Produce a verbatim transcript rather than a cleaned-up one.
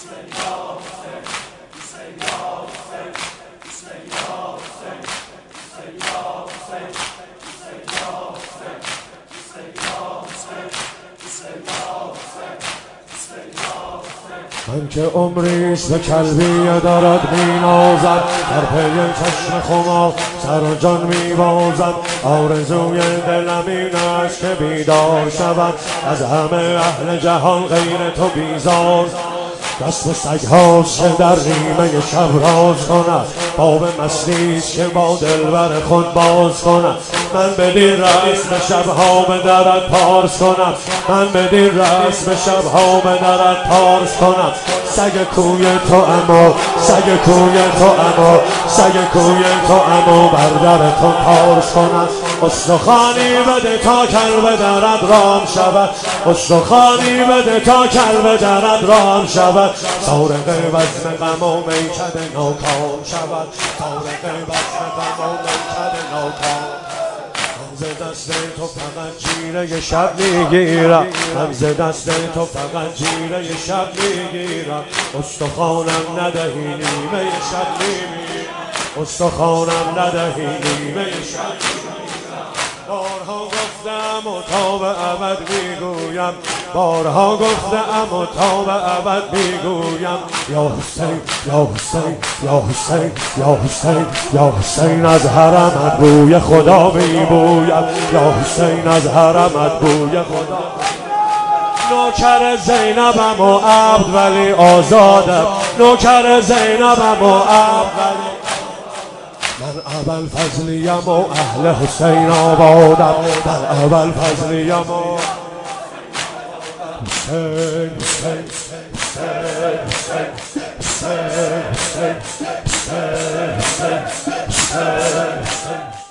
من که عمریست به کلبیه دارد می نازد، در پی چشم خمار سر و جان می بازد. آرزوی دلم این است که بیدار شود، از همه اهل جهان غیر تو بیزار. دست سگ هاست که در نیمه شب راز کند، باب مستیست که با دلبر خود باز کند. من بدین رسم شبها به درت پارس کنم، من بدین رسم شبها به درت پارس کنم. سگ کوی تو اما، سگ کوی تو اما، سگ کوی تو اما بر در تو پارس کنم. استخوانی بده تا کلب درت رام شود، استخوانی بده تا کلب درت رام شود. سارق وزن غم و میکده ناکام شود، سارق وزن غم و میکده ناکام. ز دست تو فقط جیره شب میگیرم، من ز دست تو فقط جیره شب میگیرم. استخوانم ندهی نیمه شب میمیرم، استخوانم ندهی نیمه شب میمیرم. بارها گفتم و تا به ابد میگویم، بارها گفتم و تا به ابد میگویم. یا حسین یا حسین یا حسین یا حسین یا حسین، از حرمت بوی خدا میبویم، یا حسین از حرمت بوی خدا. نوکر زینبم و عبد ولی آزادم، نوکر زینبم و عبد ولی. من ابوالفضلیم و اهل حسین آبادم، من ابوالفضلیم و حسین حسین حسین حسین حسین حسین حسین حسین حسین.